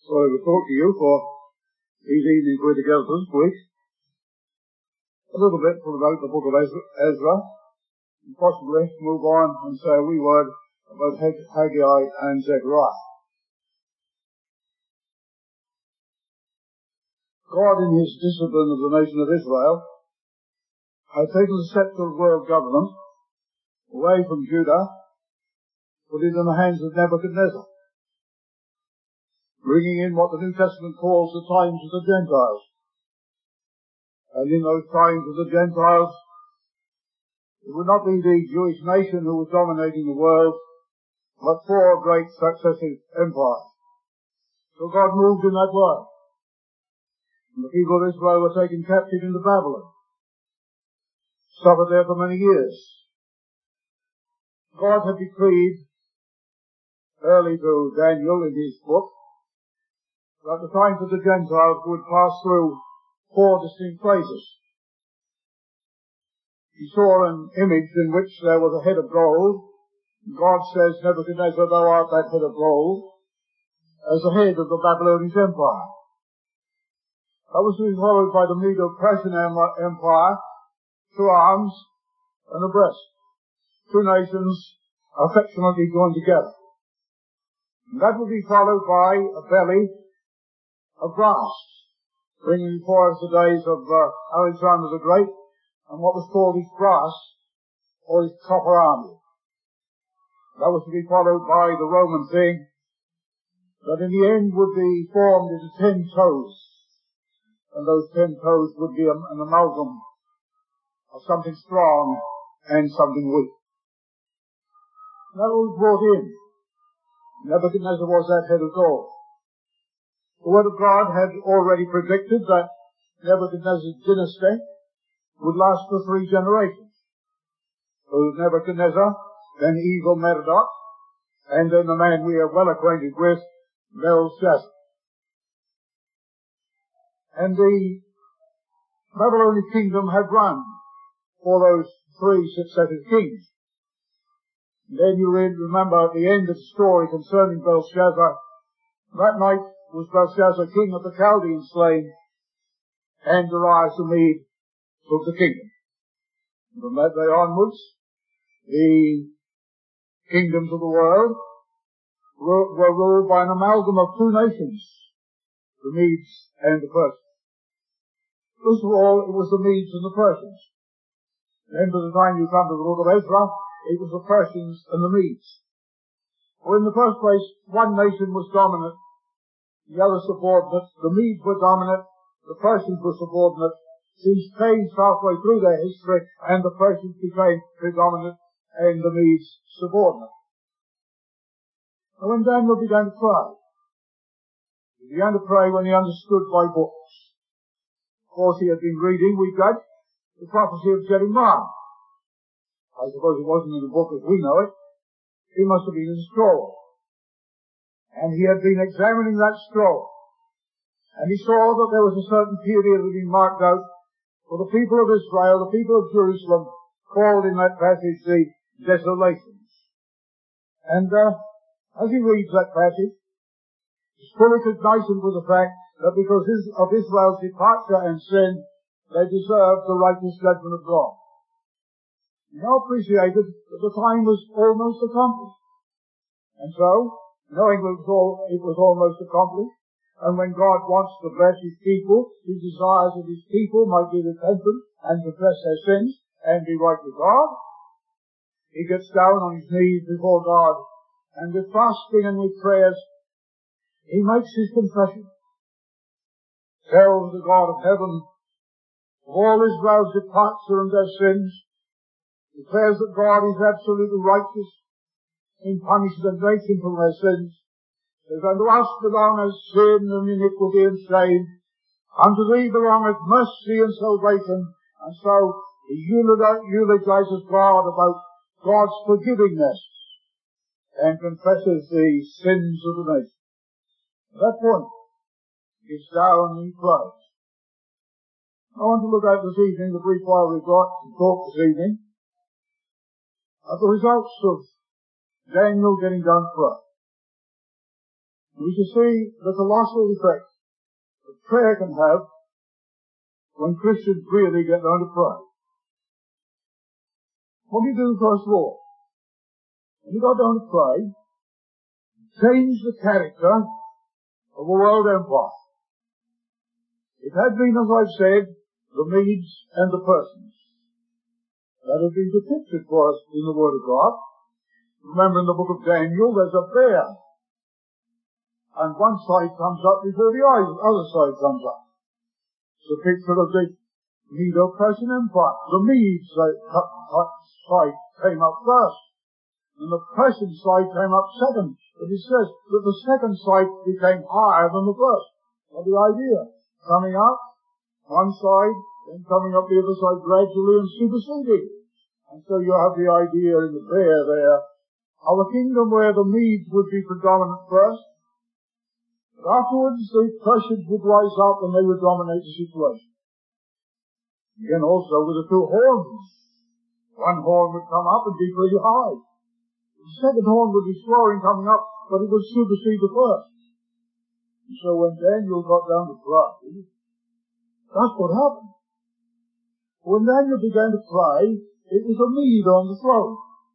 So I will talk to you for these evenings we're together this week a little bit about the book of Ezra, and possibly move on and say a wee word about Haggai and Zechariah. God, in his discipline of the nation of Israel, had taken the sceptre of world government away from Judah, put it in the hands of Nebuchadnezzar, bringing in what the New Testament calls the times of the Gentiles. And in those times of the Gentiles, it would not be the Jewish nation who was dominating the world, but four great successive empires. So God moved in that way. And the people of Israel were taken captive into Babylon, suffered there for many years. God had decreed early to Daniel in his book that the times of the Gentiles would pass through four distinct phases. He saw an image in which there was a head of gold. God says, Nebuchadnezzar, thou art that head of gold, as the head of the Babylonian Empire. That was to be followed by the Medo-Persian Empire, two arms and a breast, two nations affectionately joined together. And that would be followed by a belly of brass, bringing before us the days of Alexander the Great and what was called his brass or his copper army. That was to be followed by the Roman thing that in the end would be formed into 10 toes, and those 10 toes would be an amalgam of something strong and something weak. And that was brought in. Nebuchadnezzar was that head of gold. The Word of God had already predicted that Nebuchadnezzar's dynasty would last for 3 generations. So Nebuchadnezzar, then evil Merodach, and then the man we are well acquainted with, Belshazzar. And the Babylonian kingdom had run for those 3 successive kings. And then you remember at the end of the story concerning Belshazzar, that night was Belshazzar king of the Chaldeans slain, and Darius the Mede took the kingdom. From that day onwards, the kingdoms of the world were ruled by an amalgam of 2 nations, the Medes and the Persians. First of all, it was the Medes and the Persians. Then by the time you come to the book of Ezra, it was the Persians and the Medes. For in the first place, one nation was dominant, the other subordinate. The Medes were dominant, the Persians were subordinate. These changed halfway through their history, and the Persians became predominant and the Medes subordinate. And when Daniel began to pray, he began to pray when he understood by books. Of course, he had been reading, we judge, the prophecy of Jeremiah. I suppose it wasn't in the book as we know it. It must have been in the scroll. And he had been examining that scroll. And he saw that there was a certain period that had been marked out for the people of Israel, the people of Jerusalem, called in that passage the Desolations. And as he reads that passage, he's fully cognizant with the fact that because of Israel's departure and sin, they deserved the righteous judgment of God. He now appreciated that the time was almost accomplished. And so, knowing it was almost accomplished, and when God wants to bless his people, he desires that his people might be repentant and confess their sins and be right with God. He gets down on his knees before God, and with fasting and with prayers, he makes his confession. Tells the God of heaven of all Israel's departure and their sins, declares that God is absolutely righteous in punishing the nation for their sins. Says, unto us belongeth sin and iniquity and shame. Unto thee belongeth mercy and salvation. And so he eulogizes God about God's forgivingness and confesses the sins of the nation. At that point, he gets down and he prays. I want to look at this evening, the brief while we've got to talk this evening, at the results of Daniel getting down to pray. We can see the colossal effect that prayer can have when Christians really get down to pray. What do you do first of all? When you got down to pray, change the character of a world empire. It had been, as I've said, the Medes and the Persians. That had been depicted for us in the Word of God. Remember in the book of Daniel, there's a bear. And one side comes up before the other side comes up. It's a picture of the Medo-Persian Empire. The Medes side came up first, and the Persian side came up second. But it says that the second side became higher than the first. What the idea? Coming up one side, then coming up the other side gradually and superseding. And so you have the idea in the bear there of a kingdom where the Medes would be predominant first, but afterwards the Persians would rise up and they would dominate the situation. Again also with the two horns. One horn would come up and be pretty high. The second horn would be slower in coming up, but it would supersede the first. And so when Daniel got down to pray, that's what happened. When Daniel began to pray, it was a Mede on the throne.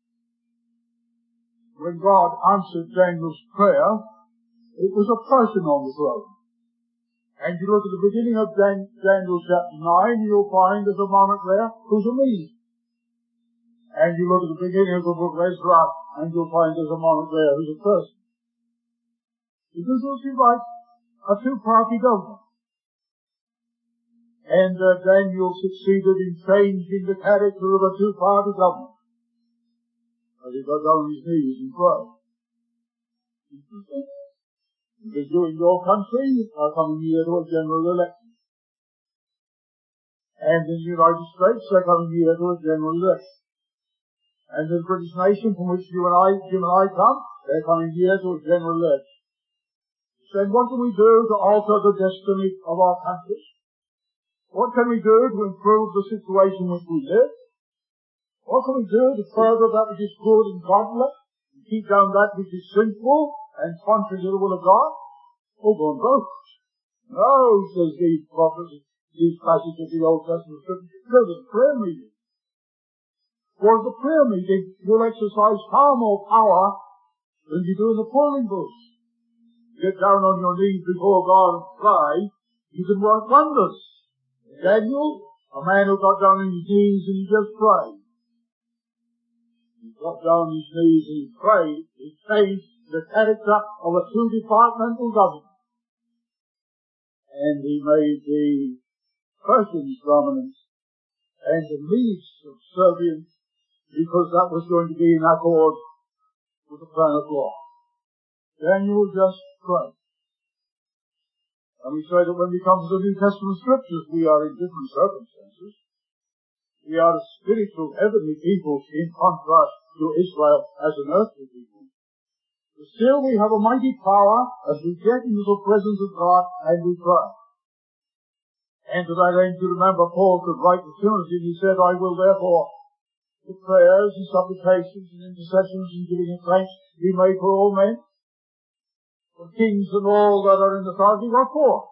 When God answered Daniel's prayer, it was a Persian on the throne. And you look at the beginning of Daniel chapter 9, you'll find there's a monarch there who's a Mede. And you look at the beginning of the book of Ezra, and you'll find there's a monarch there who's a Persian. Because you'll see like a two-party government. And Daniel succeeded in changing the character of a two-party government. As he got down on his knees and prayed. Because you in your country are coming here to a general election. And in the United States they're coming here to a general election. And in the British nation from which Jim and I come, they're coming here to a general election. So what can we do to alter the destiny of our country? What can we do to improve the situation in which we live? What can we do to further that which is good and godly, and keep down that which is sinful and contrary to the will of God? Oh, go and vote. No, says these prophets, these passages of the Old Testament scripture, go to the prayer meeting. For at the prayer meeting, you'll exercise far more power than you do in the polling booth. Get down on your knees before God and pray, you can work wonders. Daniel, a man who got down on his knees and he just prayed. He got down on his knees and he prayed. He changed the character of a two-departmental government. And he made the Persians dominant and the Medes subservient, because that was going to be in accord with the plan of God. Daniel just prayed. And we say that when we come to the New Testament scriptures, we are in different circumstances. We are a spiritual, heavenly people in contrast to Israel as an earthly people. But still we have a mighty power as we get into the presence of God and we pray. And to that end, you remember Paul could write to Timothy and he said, I will therefore, with prayers and supplications and intercessions and giving of thanks, be made for all men, for kings and all that are in authority. What for?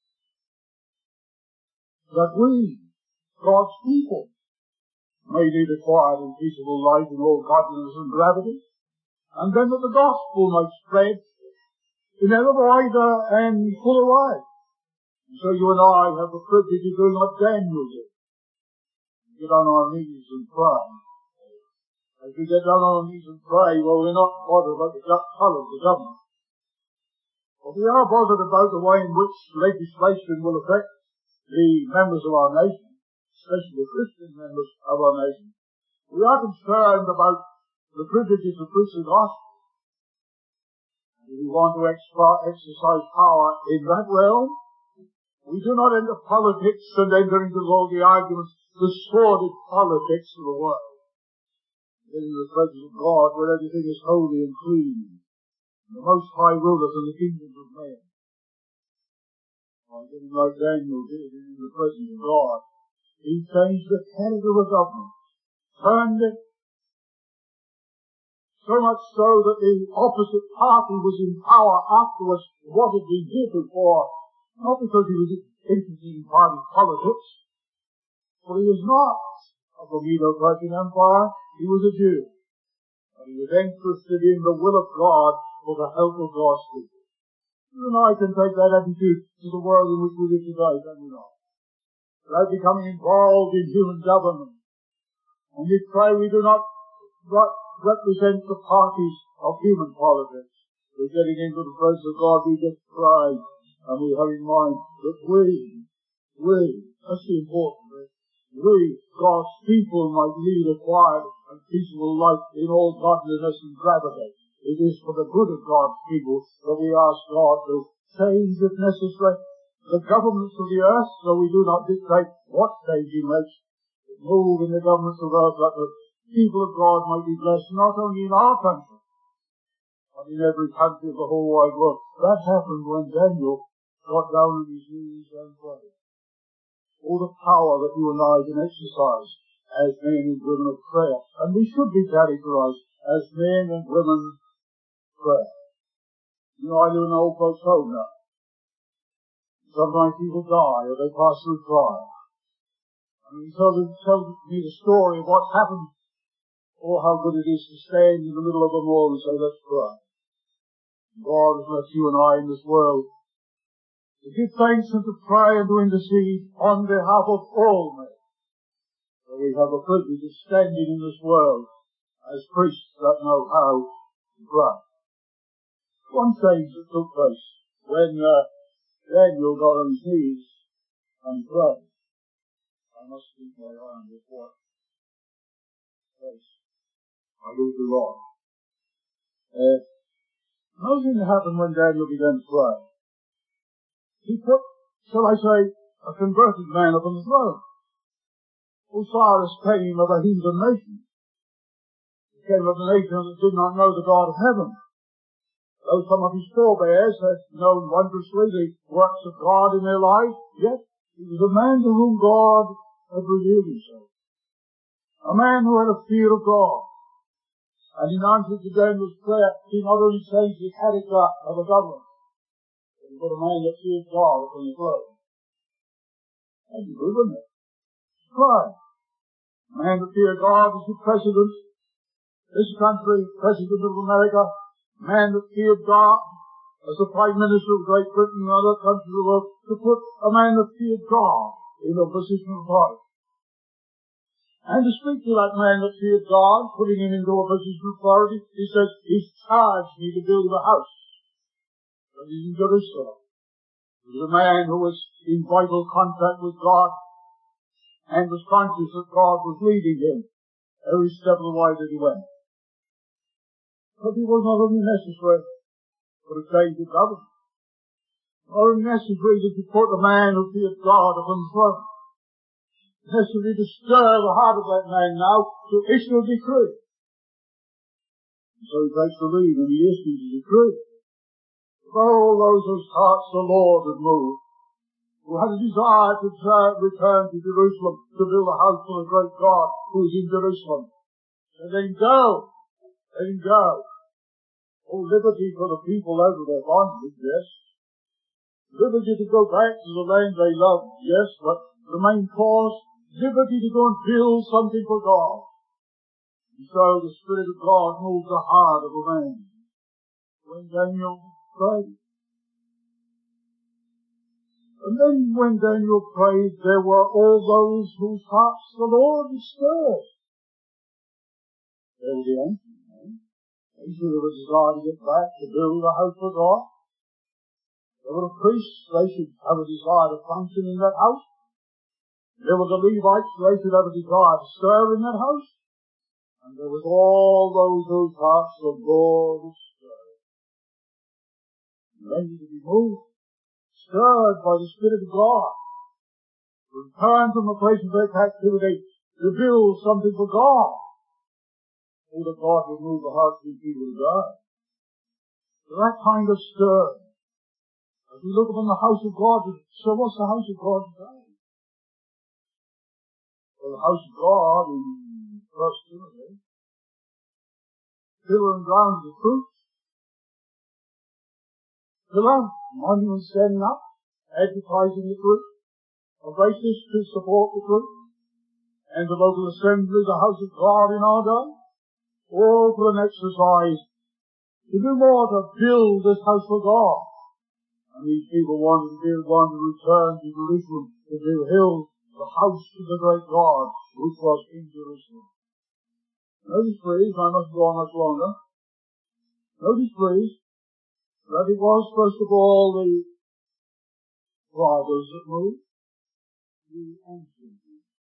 That we, God's people, may lead a quiet and peaceable life in all godliness and gravity, and then that the gospel might spread in ever wider and fuller way. And so you and I have the privilege of doing what Daniel did. Get on our knees and pray. As we get down on our knees and pray, well, we're not bothered about the colour of the government. But we are bothered about the way in which legislation will affect the members of our nation, especially the Christian members of our nation. We are concerned about the privileges of preach the gospel. And we want to exercise power in that realm. We do not enter politics and enter into all the arguments, the sordid politics of the world. In the presence of God, where everything is holy and clean. The Most High rulers in the kingdoms of men. By getting like Daniel did in the presence of God, he changed the character of government, turned it so much so that the opposite party was in power afterwards what had been here before, not because he was interested in party politics, for he was not of the Medo-Persian Empire, he was a Jew. And he was interested in the will of God for the help of God's people. You and I can take that attitude to the world in which we live today, can we not? Without becoming involved in human government. And we pray we do not represent the parties of human politics. We're getting into the presence of God, we just pray, and we have in mind that we, that's the important thing, we, God's people, might lead a quiet and peaceful life in all godliness and gravity. It is for the good of God's people that we ask God to change, if necessary, the governments of the earth, so we do not dictate what change He makes, move in the governments of earth that the people of God might be blessed, not only in our country, but in every country of the whole wide world. That happened when Daniel got down on his knees and prayed. All the power that you and I can exercise as men and women of prayer. And we should be characterized as men and women of prayer. You know, I live in an old folks' home now. Sometimes people die or they pass through trial. And he tells me the story of what's happened. Oh, how good it is to stand in the middle of them all and say, let's pray. God has left you and I in this world to give thanks and to pray and to intercede on behalf of all men. So we have a privilege of standing in this world as priests that know how to pray. One change that took place when Daniel got on his knees and prayed. I must keep my eye on this one. Yes, I will be wrong. Another thing that happened when Daniel began to pray. He put, shall I say, a converted man up on the throne. Osiris came of a heathen nation. He came of a nation that did not know the God of heaven. Though some of his forebears had known wondrously the works of God in their lives, yet he was a man to whom God had revealed himself. A man who had a fear of God. And in answer to Daniel's prayer, he not only changed the character of a government, but he put a man that feared God upon the throne. And you good, wasn't it? Right. A man that feared God is the president, this country, president of America. A man that feared God as the Prime Minister of Great Britain and other countries of the world, to put a man that feared God in a position of authority. And to speak to that man that feared God, putting him into a position of authority, he says, he's charged me to build a house that is in Jerusalem. He was a man who was in vital contact with God and was conscious that God was leading him every step of the way that he went. But it was not only necessary for a change of government. Not only necessary that you put a man who feared God upon the throne. Necessary to stir the heart of that man now to issue a decree. And so he takes the lead and he issues a decree. For all those whose hearts the Lord had moved, who had a desire to return to Jerusalem to build a house for the great God who is in Jerusalem. So let him go. Let him go. Oh, liberty for the people out of their bondage, yes. Liberty to go back to the land they love, yes, but the main cause, liberty to go and build something for God. And so the Spirit of God moved the heart of a man when Daniel prayed. And then when Daniel prayed, there were all those whose hearts the Lord had stirred. There were the ancient men. They should have a desire to get back to build a house for God. There were the priests, they should have a desire to function in that house. There were the Levites, they should have a desire to serve in that house. And there was all those whose hearts the Lord was stirred. Ready to be moved, stirred by the Spirit of God. Return from the place of their captivity to build something for God. Oh, that God would move the hearts of these people to God. So that kind of stir. As we look upon the house of God, so what's the house of God today? Well, the house of God in 1 Timothy pillar and ground of the truth. Pillar, monument standing up, advertising the truth. A basis to support the truth. And the local assembly, the house of God in our day. All for an exercise to do more to build this house for God. And these people wanted to build one to return to Jerusalem, to build the house to the great God, which was in Jerusalem. Notice, please, I must go on much longer. Notice, please, that it was, first of all, the fathers that moved. The ancient.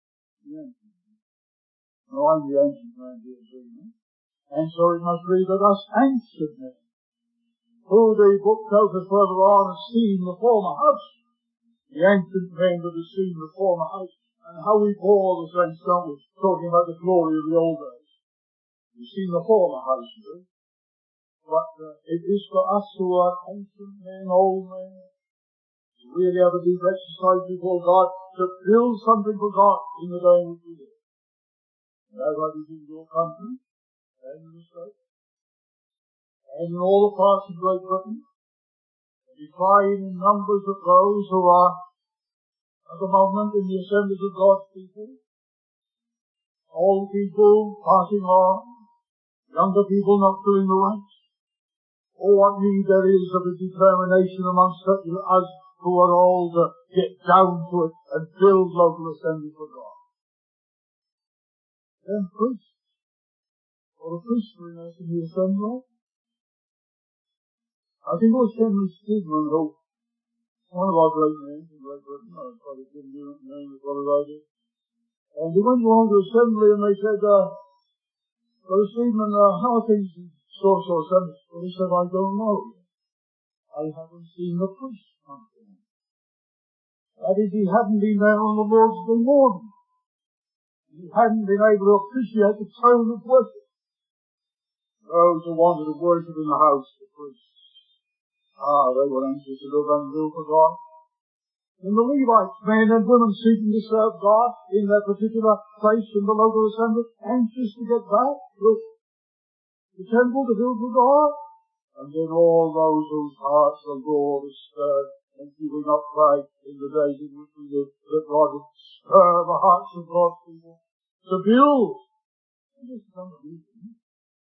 No, I'm the ancient man here, see. And so it must be that us ancient men, who the book tells us further on, have seen the former house. The ancient men that have seen the former house, and how we bore the saints, don't we? Talking about the glory of the old days. We've seen the former house, you know. But it is for us who are ancient men, old men, to really have a deep exercise before God, to build something for God in the day in which we live. And as I do in your country, and in the States, and in all the parts of Great Britain, we find in numbers of those who are at the moment in the assemblies of God's people, old people passing on, younger people not doing the ranks. Oh, what need there is of a determination amongst such as us who are old to get down to it and build local assemblies for God. Then priests, or a priestliness in the assembly. I think it was Henry Stedman, who, one of our great men in Great Britain, I probably didn't do the name as well as I did. And he went along to assembly and they said, Brother Stedman, how are things in so-so assembly? Well, he said, I don't know. I haven't seen the priest come to him. That is, he hadn't been there on the Lord's Day morning. He hadn't been able to appreciate the tone of worship. Those who wanted to worship in the house, the priests, they were anxious to go down and do for God. And the Levites, men and women seeking to serve God in their particular place in the local assembly, anxious to get back to the temple to do for God. And then all those whose hearts the Lord has stirred, and we will not pray in the days in which we live, that God would stir the hearts of God's people to build. And this is unbelievable.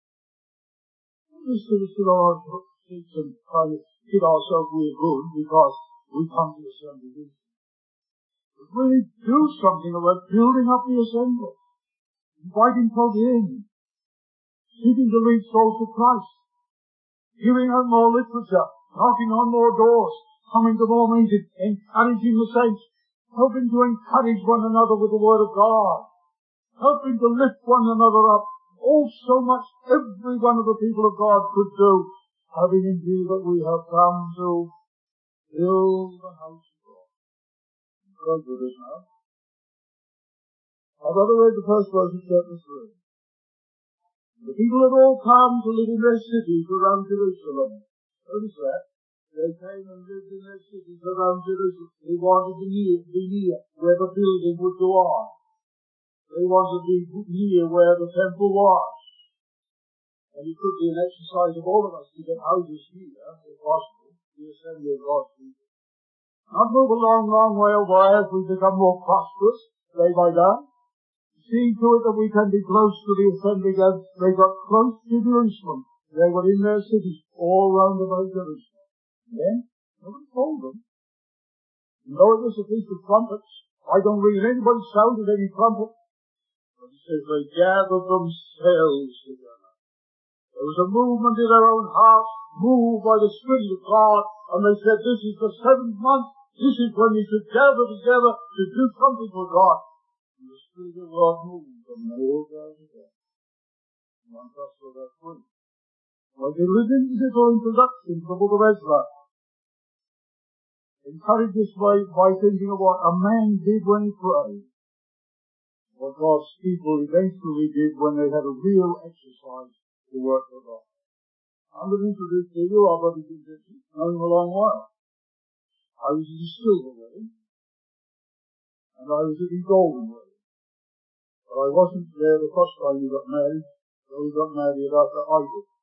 This is to our seats and try to kid ourselves we're good because we come to the assembly. But really do something about building up the assembly, inviting folk in, seeking to lead souls to Christ, giving out more literature, knocking on more doors, coming to more meetings, encouraging the saints, helping to encourage one another with the Word of God, helping to lift one another up. Oh, so much every one of the people of God could do, having in view that we have come to build the house of God. God with us now. I've got to read the first verse of chapter 3. The people had all come to live in their cities around Jerusalem. Notice that. They came and lived in their cities around Jerusalem. They wanted to be near where the building would go on. They wanted to be near where the temple was. And it could be an exercise of all of us to get houses here, if possible, the assembly of God's people. Not move a long, long way away as we become more prosperous, day by day. See to it that we can be close to the assembly again. They got close to Jerusalem. They were in their cities, all round about Jerusalem. Then, nobody told them. And though it was a feast of trumpets, I don't read anybody sounded any trumpet. But it says they gathered themselves together. There was a movement in their own hearts, moved by the Spirit of God, and they said, this is the 7th month, this is when we should gather together to do something for God. And the Spirit of God moved, and they all gathered together. One gospel of that point. Well, the little introduction to the book of Ezra encouraged us by thinking of what a man did when he prayed. What God's people eventually did when they had a real exercise to work for God. I'm going to introduce to you our brothers and sisters, known him a long while. I was at his silver wedding, and I was at his golden wedding. But I wasn't there the first time he got married, so he got married after I did.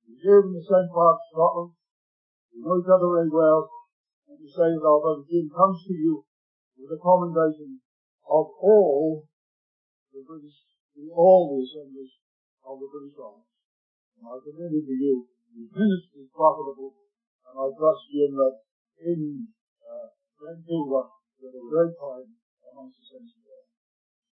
We live in the same part of Scotland. We know each other very well. And to say that our brother Jim comes to you with a commendation of all the assemblies of the British Isles. And I commend it to you. His ministry is profitable, and I trust Jim that in Vancouver, that a great time amongst the saints.